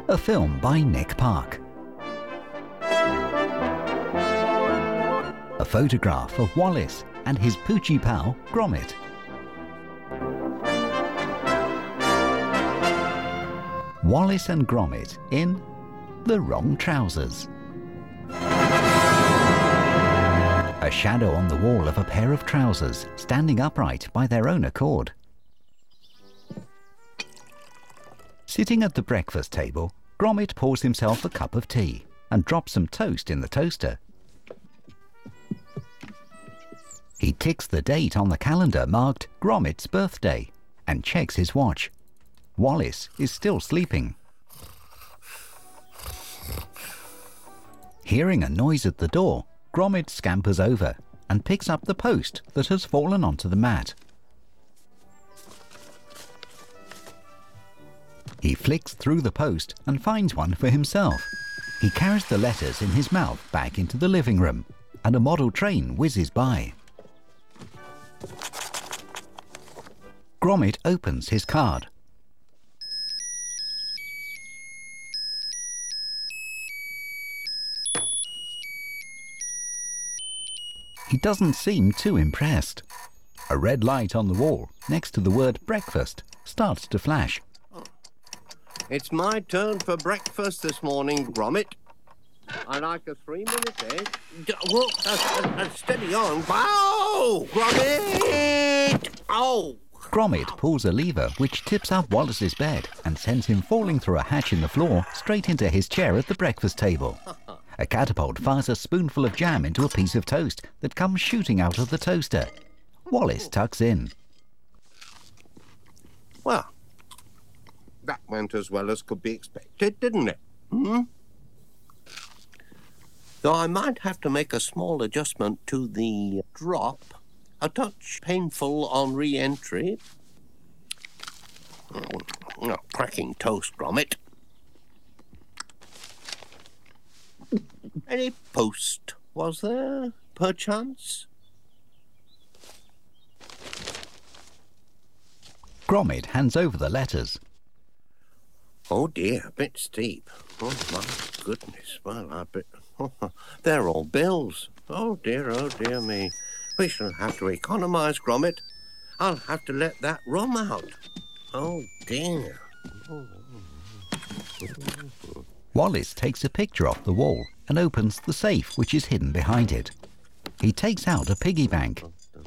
a film by Nick Park. A photograph of Wallace and his poochy pal Gromit. Wallace and Gromit in The Wrong Trousers. A shadow on the wall of a pair of trousers standing upright by their own accord. Sitting at the breakfast table, Gromit pours himself a cup of tea and drops some toast in the toaster. He ticks the date on the calendar marked Gromit's birthday and checks his watch. Wallace is still sleeping. Hearing a noise at the door, Gromit scampers over and picks up the post that has fallen onto the mat. He flicks through the post and finds one for himself. He carries the letters in his mouth back into the living room, and a model train whizzes by. Gromit opens his card. He doesn't seem too impressed. A red light on the wall next to the word breakfast starts to flash. It's my turn for breakfast this morning, Gromit. I like a 3-minute egg. Steady on. Wow! Gromit! Oh! Gromit pulls a lever which tips up Wallace's bed and sends him falling through a hatch in the floor straight into his chair at the breakfast table. A catapult fires a spoonful of jam into a piece of toast that comes shooting out of the toaster. Wallace tucks in. Well, that went as well as could be expected, didn't it? Though I might have to make a small adjustment to the drop. A touch painful on re-entry. Cracking toast, Gromit. Any post, was there, perchance? Gromit hands over the letters. Oh dear, a bit steep. Oh my goodness, well I bet... they're all bills. Oh dear me. We shall have to economise, Gromit. I'll have to let that rum out. Oh dear. Wallace takes a picture off the wall and opens the safe which is hidden behind it. He takes out a piggy bank.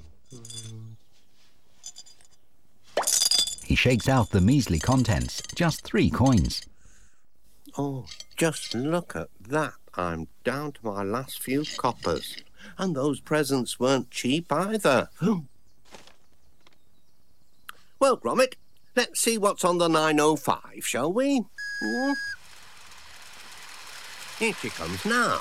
He shakes out the measly contents, just 3 coins. Oh, just look at that. I'm down to my last few coppers. And those presents weren't cheap either. Well, Gromit, let's see what's on the 905, shall we? Here she comes now.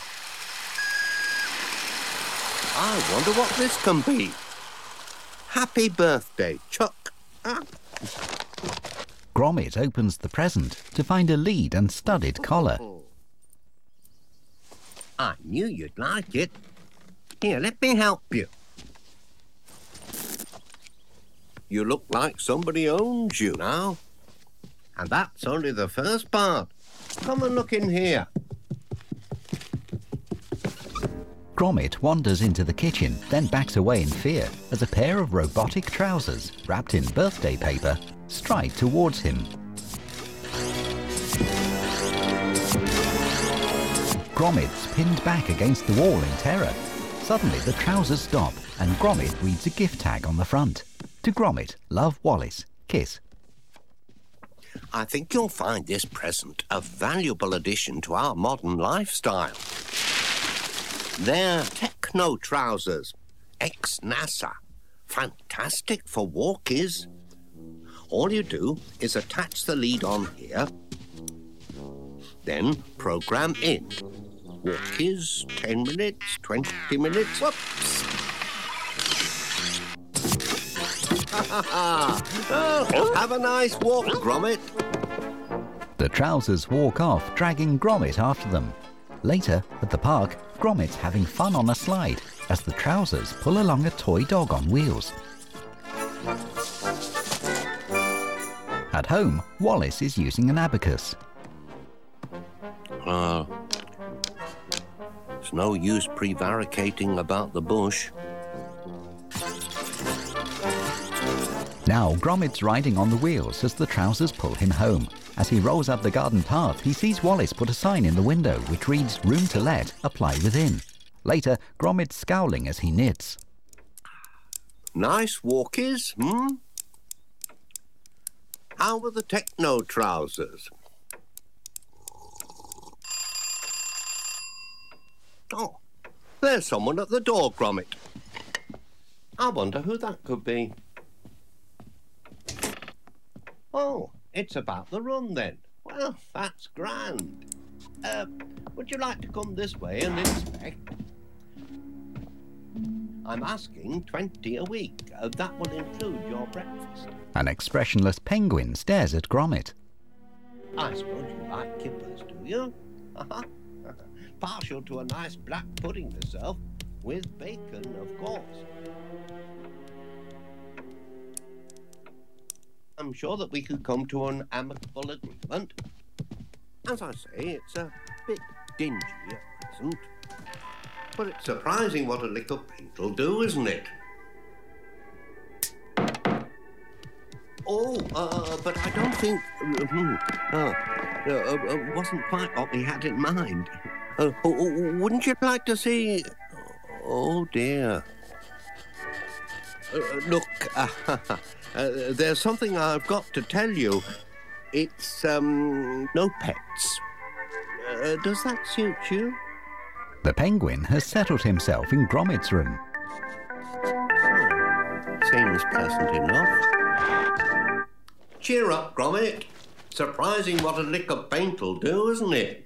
I wonder what this can be. Happy birthday, Chuck. Gromit opens the present to find a lead and studded collar. I knew you'd like it. Here, let me help you. You look like somebody owns you now. And that's only the first part. Come and look in here. Gromit wanders into the kitchen, then backs away in fear as a pair of robotic trousers, wrapped in birthday paper, stride towards him. Gromit's pinned back against the wall in terror. Suddenly the trousers stop and Gromit reads a gift tag on the front. To Gromit, love, Wallace, kiss. I think you'll find this present a valuable addition to our modern lifestyle. They're techno trousers, ex-NASA. Fantastic for walkies. All you do is attach the lead on here, then program in. Walkies, 10 minutes, 20 minutes, whoops. Oh, have a nice walk, Gromit. The trousers walk off, dragging Gromit after them. Later, at the park, Gromit's having fun on a slide as the trousers pull along a toy dog on wheels. At home, Wallace is using an abacus. It's no use prevaricating about the bush. Now Gromit's riding on the wheels as the trousers pull him home. As he rolls up the garden path, he sees Wallace put a sign in the window which reads, "Room to let, apply within." Later, Gromit's scowling as he knits. Nice walkies, hmm? How were the techno trousers? Oh, there's someone at the door, Gromit. I wonder who that could be. Oh, it's about the run then. Well, that's grand. Would you like to come this way and inspect? I'm asking 20 a week. That will include your breakfast. An expressionless penguin stares at Gromit. I suppose you like kippers, do you? Partial to a nice black pudding myself, with bacon, of course. I'm sure that we could come to an amicable agreement. As I say, it's a bit dingy at present. But it's surprising what a lick of paint will do, isn't it? Oh, but I don't think... wasn't quite what we had in mind. Wouldn't you like to see... Oh, dear. Look, there's something I've got to tell you. It's, no pets. Does that suit you? The penguin has settled himself in Gromit's room. Seems pleasant enough. Cheer up, Gromit. Surprising what a lick of paint'll do, isn't it?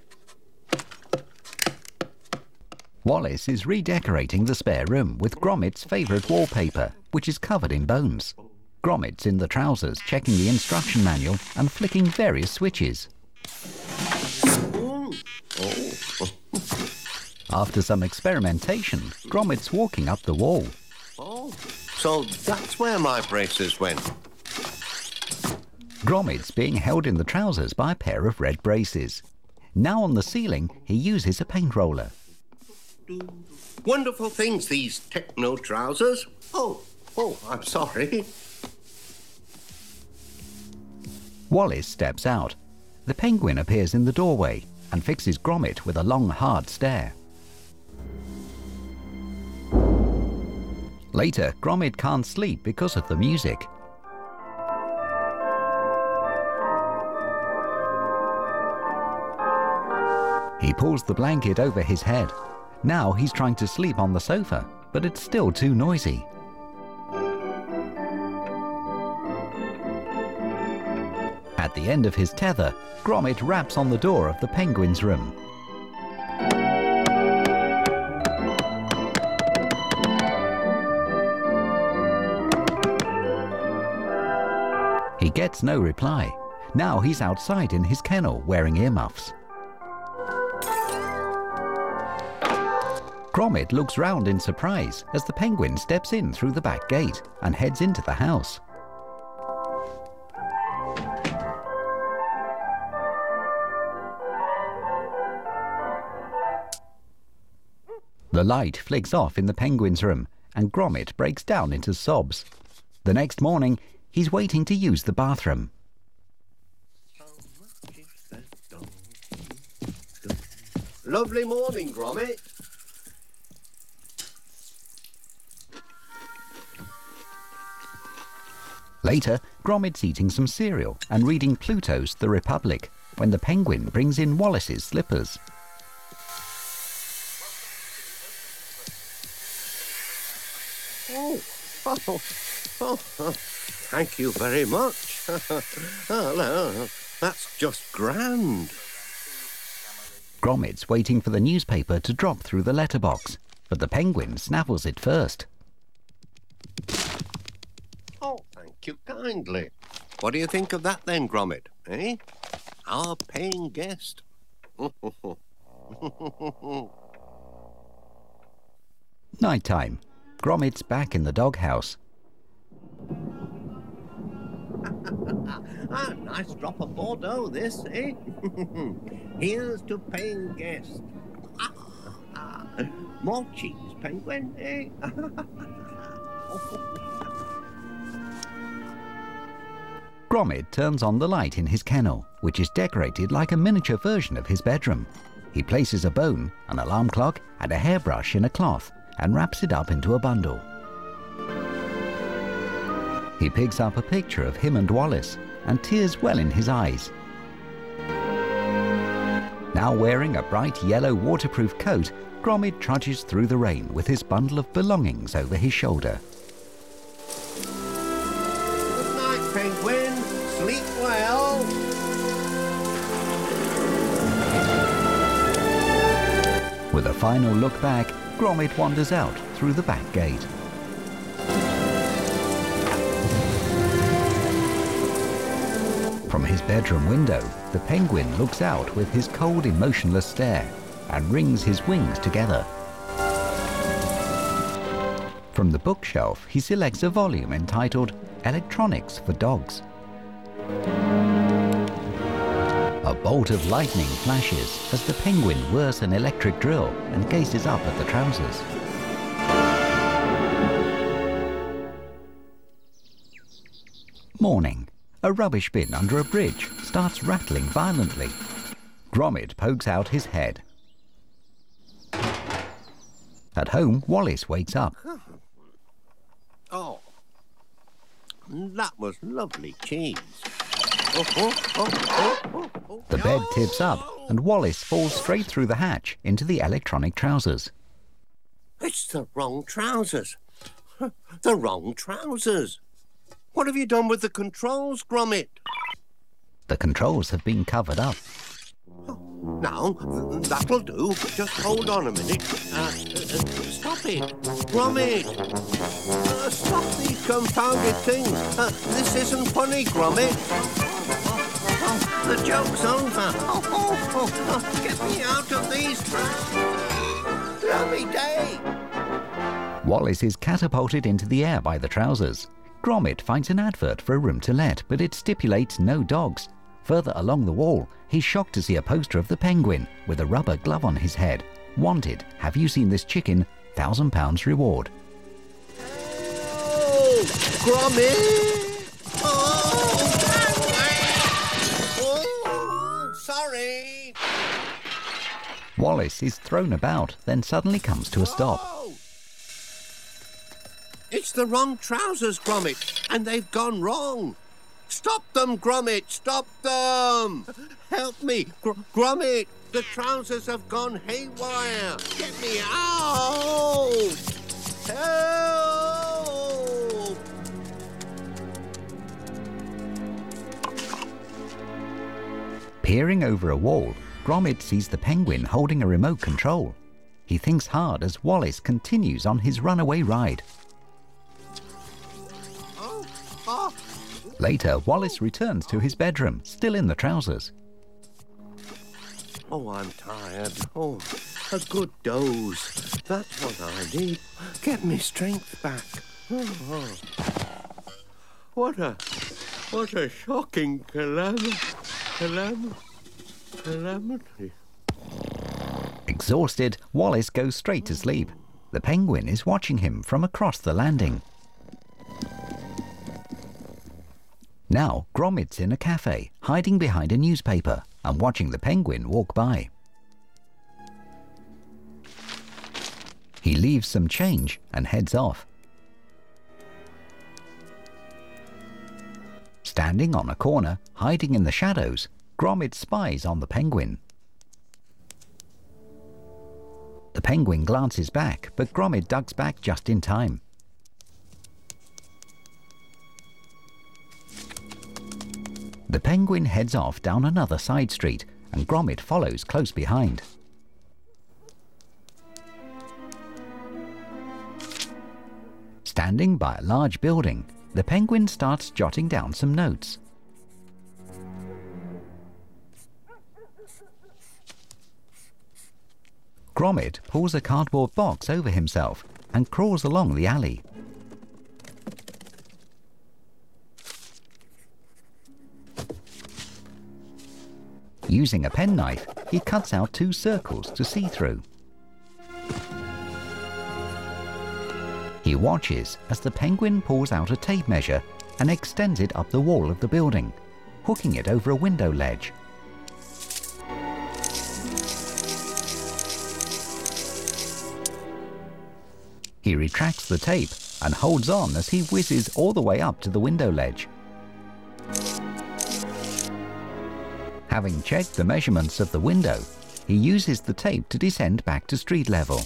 Wallace is redecorating the spare room with Gromit's favourite wallpaper, which is covered in bones. Gromit's in the trousers, checking the instruction manual and flicking various switches. Oh. After some experimentation, Gromit's walking up the wall. Oh, so that's where my braces went. Gromit's being held in the trousers by a pair of red braces. Now on the ceiling, he uses a paint roller. Wonderful things, these techno trousers. Oh, I'm sorry. Wallace steps out. The penguin appears in the doorway and fixes Gromit with a long, hard stare. Later, Gromit can't sleep because of the music. He pulls the blanket over his head. Now he's trying to sleep on the sofa, but it's still too noisy. At the end of his tether, Gromit raps on the door of the penguin's room. He gets no reply. Now he's outside in his kennel wearing earmuffs. Gromit looks round in surprise as the penguin steps in through the back gate and heads into the house. The light flicks off in the penguin's room and Gromit breaks down into sobs. The next morning, he's waiting to use the bathroom. Lovely morning, Gromit. Later, Gromit's eating some cereal and reading Pluto's The Republic when the penguin brings in Wallace's slippers. Thank you very much. No, that's just grand. Gromit's waiting for the newspaper to drop through the letterbox, but the penguin snaffles it first. Oh, thank you kindly. What do you think of that then, Gromit, eh? Our paying guest. Night time. Gromit's back in the doghouse. Nice drop of Bordeaux, this, eh? Here's to paying guests. More cheese, Penguin, eh? Gromit turns on the light in his kennel, which is decorated like a miniature version of his bedroom. He places a bone, an alarm clock, and a hairbrush in a cloth and wraps it up into a bundle. He picks up a picture of him and Wallace, and tears well in his eyes. Now wearing a bright yellow waterproof coat, Gromit trudges through the rain with his bundle of belongings over his shoulder. Good night, Penguin. Sleep well. With a final look back, Gromit wanders out through the back gate. From his bedroom window, the Penguin looks out with his cold, emotionless stare and wrings his wings together. From the bookshelf, he selects a volume entitled Electronics for Dogs. A bolt of lightning flashes as the Penguin whirs an electric drill and gazes up at the trousers. Morning. A rubbish bin under a bridge starts rattling violently. Gromit pokes out his head. At home, Wallace wakes up. Oh, that was lovely cheese. The bed tips up and Wallace falls straight through the hatch into the electronic trousers. It's the wrong trousers. The wrong trousers. What have you done with the controls, Gromit? The controls have been covered up. Now, that'll do. Just hold on a minute. Stop it. Gromit! Stop these confounded things. This isn't funny, Gromit. The joke's over. Get me out of these trousers. Bloody day. Wallace is catapulted into the air by the trousers. Gromit finds an advert for a room to let, but it stipulates no dogs. Further along the wall, he's shocked to see a poster of the Penguin with a rubber glove on his head. Wanted, have you seen this chicken? £1,000 reward. Oh, Gromit! Oh, sorry! Wallace is thrown about, then suddenly comes to a stop. Oh. It's the wrong trousers, Gromit, and they've gone wrong. Stop them, Gromit, stop them! Help me, Gromit, the trousers have gone haywire. Get me out! Help! Peering over a wall, Gromit sees the Penguin holding a remote control. He thinks hard as Wallace continues on his runaway ride. Later, Wallace returns to his bedroom, still in the trousers. Oh, I'm tired. Oh, a good doze. That's what I need. Get me strength back. Oh. What a shocking calamity. Exhausted, Wallace goes straight to sleep. The Penguin is watching him from across the landing. Now, Gromit's in a cafe, hiding behind a newspaper and watching the Penguin walk by. He leaves some change and heads off. Standing on a corner, hiding in the shadows, Gromit spies on the Penguin. The Penguin glances back, but Gromit ducks back just in time. The Penguin heads off down another side street, and Gromit follows close behind. Standing by a large building, the Penguin starts jotting down some notes. Gromit pulls a cardboard box over himself and crawls along the alley. Using a penknife, he cuts out 2 circles to see through. He watches as the penguin pulls out a tape measure and extends it up the wall of the building, hooking it over a window ledge. He retracts the tape and holds on as he whizzes all the way up to the window ledge. Having checked the measurements of the window, he uses the tape to descend back to street level.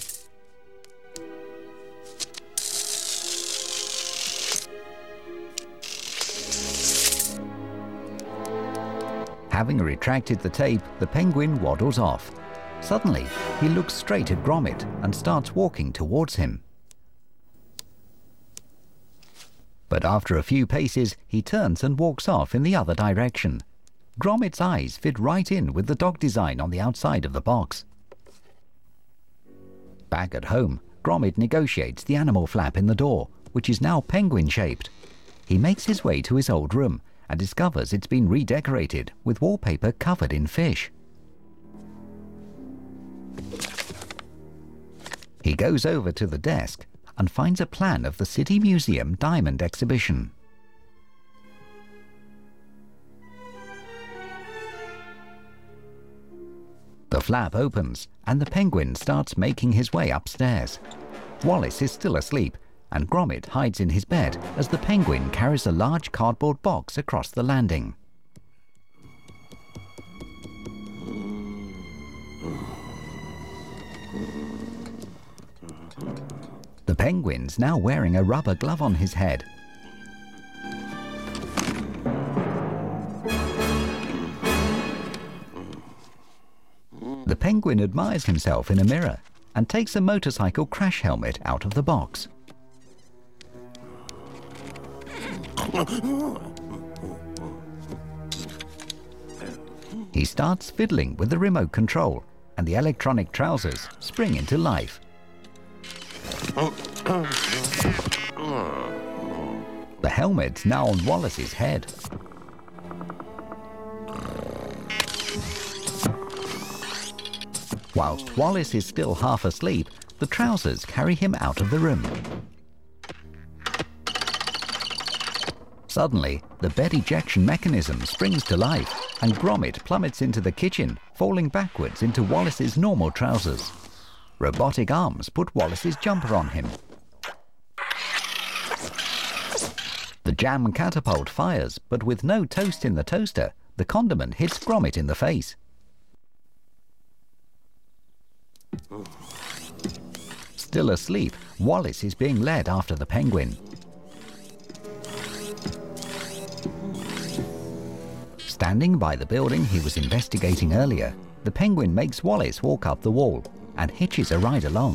Having retracted the tape, the penguin waddles off. Suddenly, he looks straight at Gromit and starts walking towards him. But after a few paces, he turns and walks off in the other direction. Gromit's eyes fit right in with the dog design on the outside of the box. Back at home, Gromit negotiates the animal flap in the door, which is now penguin-shaped. He makes his way to his old room and discovers it's been redecorated with wallpaper covered in fish. He goes over to the desk and finds a plan of the City Museum Diamond Exhibition. The flap opens and the penguin starts making his way upstairs. Wallace is still asleep and Gromit hides in his bed as the penguin carries a large cardboard box across the landing. The penguin's now wearing a rubber glove on his head. The penguin admires himself in a mirror and takes a motorcycle crash helmet out of the box. He starts fiddling with the remote control and the electronic trousers spring into life. The helmet's now on Wallace's head. Whilst Wallace is still half asleep, the trousers carry him out of the room. Suddenly, the bed ejection mechanism springs to life and Gromit plummets into the kitchen, falling backwards into Wallace's normal trousers. Robotic arms put Wallace's jumper on him. The jam catapult fires, but with no toast in the toaster, the condiment hits Gromit in the face. Still asleep, Wallace is being led after the penguin. Standing by the building he was investigating earlier, the penguin makes Wallace walk up the wall and hitches a ride along.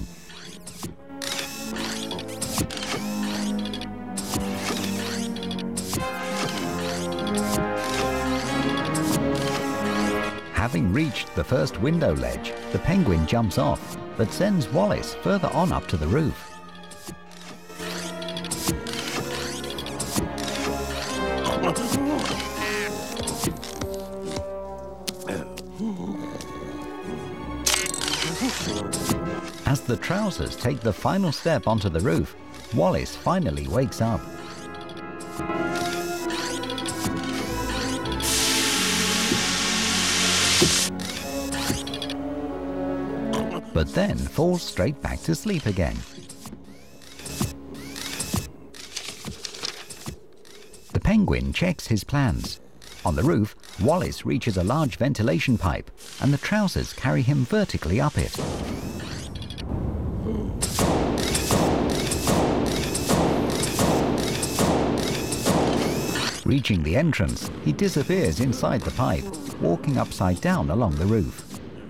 Having reached the first window ledge, the penguin jumps off, but sends Wallace further on up to the roof. As the trousers take the final step onto the roof, Wallace finally wakes up. But then falls straight back to sleep again. The penguin checks his plans. On the roof, Wallace reaches a large ventilation pipe, and the trousers carry him vertically up it. Reaching the entrance, he disappears inside the pipe, walking upside down along the roof.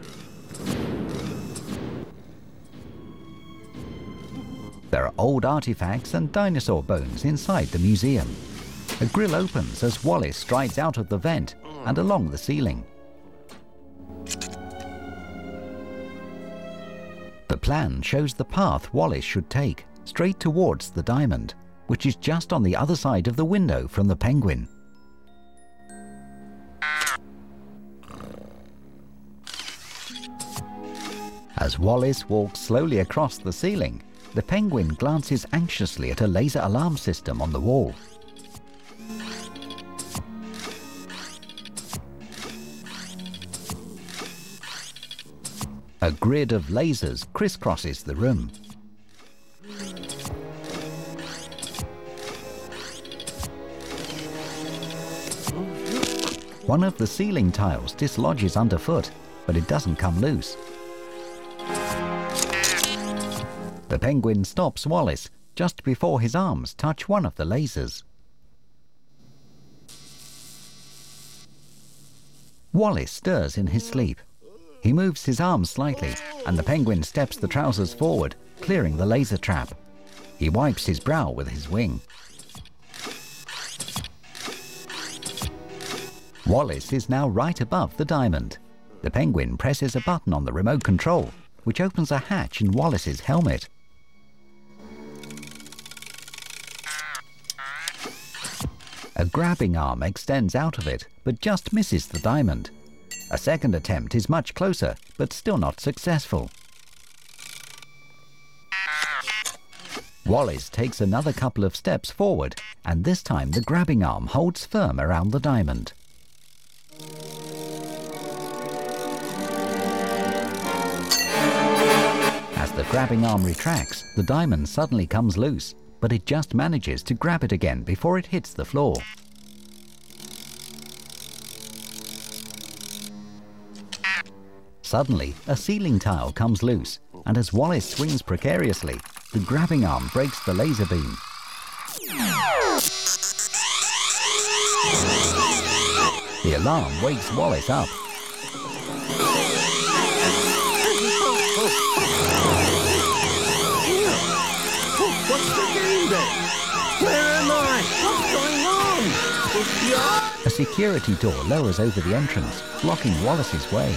There are old artifacts and dinosaur bones inside the museum. A grill opens as Wallace strides out of the vent and along the ceiling. The plan shows the path Wallace should take, straight towards the diamond, which is just on the other side of the window from the penguin. As Wallace walks slowly across the ceiling, the penguin glances anxiously at a laser alarm system on the wall. A grid of lasers crisscrosses the room. One of the ceiling tiles dislodges underfoot, but it doesn't come loose. The penguin stops Wallace just before his arms touch one of the lasers. Wallace stirs in his sleep. He moves his arms slightly, and the penguin steps the trousers forward, clearing the laser trap. He wipes his brow with his wing. Wallace is now right above the diamond. The penguin presses a button on the remote control, which opens a hatch in Wallace's helmet. A grabbing arm extends out of it, but just misses the diamond. A second attempt is much closer, but still not successful. Wallace takes another couple of steps forward, and this time the grabbing arm holds firm around the diamond. As the grabbing arm retracts, the diamond suddenly comes loose, but it just manages to grab it again before it hits the floor. Suddenly, a ceiling tile comes loose, and as Wallace swings precariously, the grabbing arm breaks the laser beam. The alarm wakes Wallace up. What's the game then? Where am I? What's going on? A security door lowers over the entrance, blocking Wallace's way.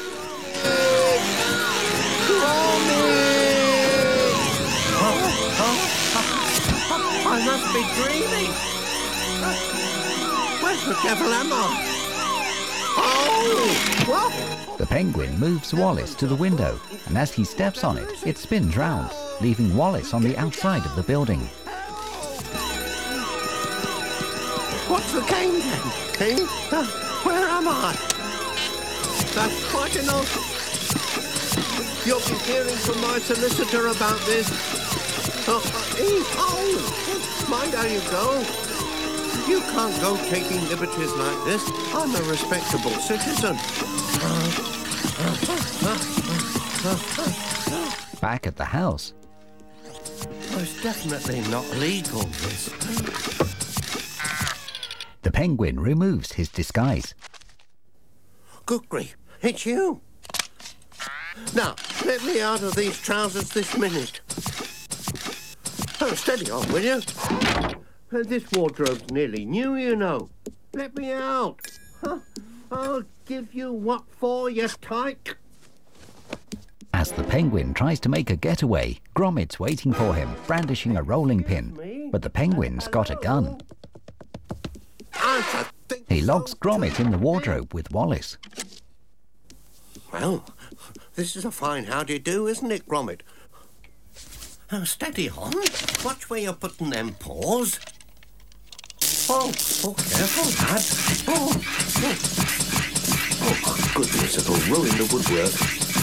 I must be dreaming. Where the devil am I? Oh! What? The penguin moves Wallace to the window, and as he steps on it, it spins round, leaving Wallace on the outside of the building. What's the game then, King? Where am I? That's quite enough. You'll be hearing from my solicitor about this. Mind how you go. You can't go taking liberties like this. I'm a respectable citizen. Back at the house, It's definitely not legal, this. the penguin removes his disguise. Good grief, it's you. Now, let me out of these trousers this minute. Oh, steady on, will you? This wardrobe's nearly new, you know. Let me out. Huh? I'll give you what for, you tyke. As the penguin tries to make a getaway, Gromit's waiting for him, brandishing a rolling pin. But the penguin's got a gun. He locks Gromit in the wardrobe with Wallace. Well, this is a fine how-do-you-do, isn't it, Gromit? Oh, steady on. Watch where you're putting them paws. Oh, careful, lad. Oh, my goodness, it'll ruin the woodwork.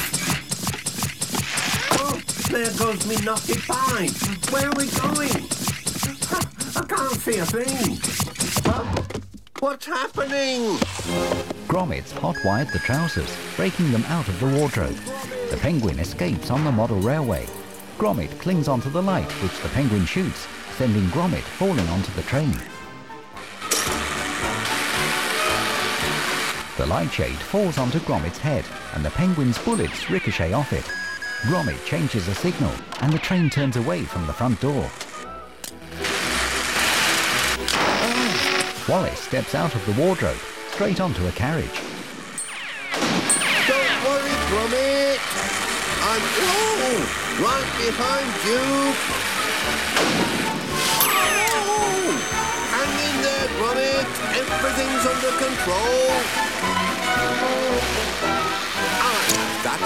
Oh, there goes me naughty pie. Where are we going? I can't see a thing. What's happening? Gromit's hot-wired the trousers, breaking them out of the wardrobe. The penguin escapes on the model railway. Gromit clings onto the light, which the penguin shoots, sending Gromit falling onto the train. The light shade falls onto Gromit's head, and the penguin's bullets ricochet off it. Gromit changes a signal, and the train turns away from the front door. Wallace steps out of the wardrobe, straight onto a carriage. Don't worry, Gromit. I'm right behind you. Hang in there, Gromit. Everything's under control. That's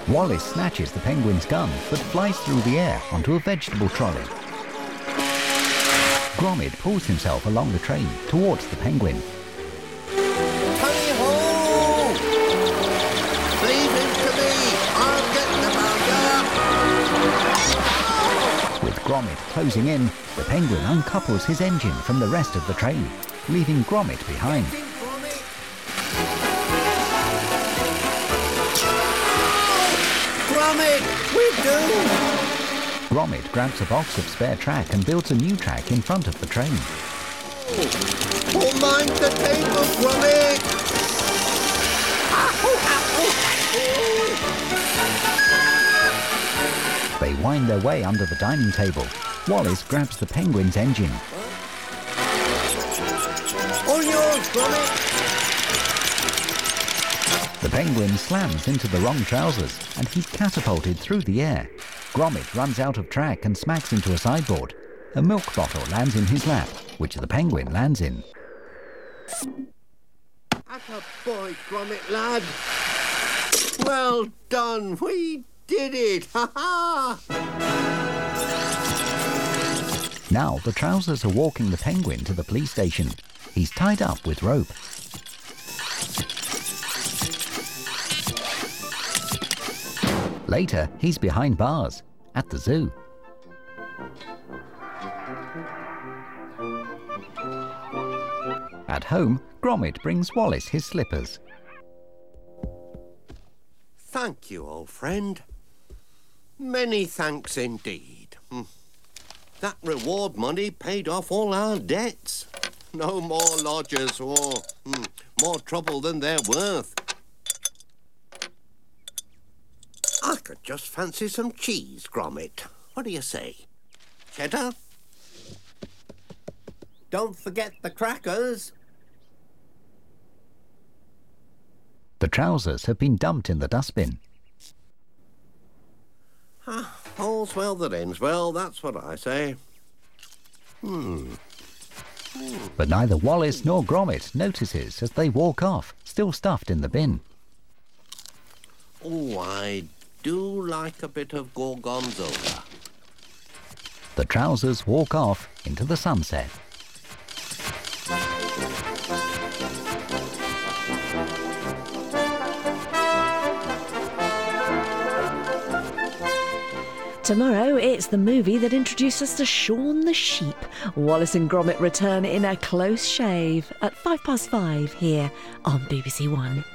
Wallace snatches the penguin's gun, but flies through the air onto a vegetable trolley. Gromit pulls himself along the train towards the penguin. Tally-ho! Leave him to me! I'll get the bugger! With Gromit closing in, the penguin uncouples his engine from the rest of the train, leaving Gromit behind. Gromit! We're doomed! Gromit grabs a box of spare track and builds a new track in front of the train. Oh, mind the table, Gromit! They wind their way under the dining table. Wallace grabs the penguin's engine. All yours, Gromit! The penguin slams into the wrong trousers and he's catapulted through the air. Gromit runs out of track and smacks into a sideboard. A milk bottle lands in his lap, which the penguin lands in. Atta boy, Gromit lad! Well done, we did it! Ha ha! Now the trousers are walking the penguin to the police station. He's tied up with rope. Later, he's behind bars at the zoo. At home, Gromit brings Wallace his slippers. Thank you, old friend. Many thanks indeed. That reward money paid off all our debts. No more lodgers or more trouble than they're worth. I could just fancy some cheese, Gromit. What do you say? Cheddar? Don't forget the crackers. The trousers have been dumped in the dustbin. All's well that ends well, that's what I say. But neither Wallace nor Gromit notices as they walk off, still stuffed in the bin. Oh, I do like a bit of gorgonzola. The trousers walk off into the sunset. Tomorrow, it's the movie that introduced us to Shaun the Sheep. Wallace and Gromit return in a close shave at 5:05 here on BBC One.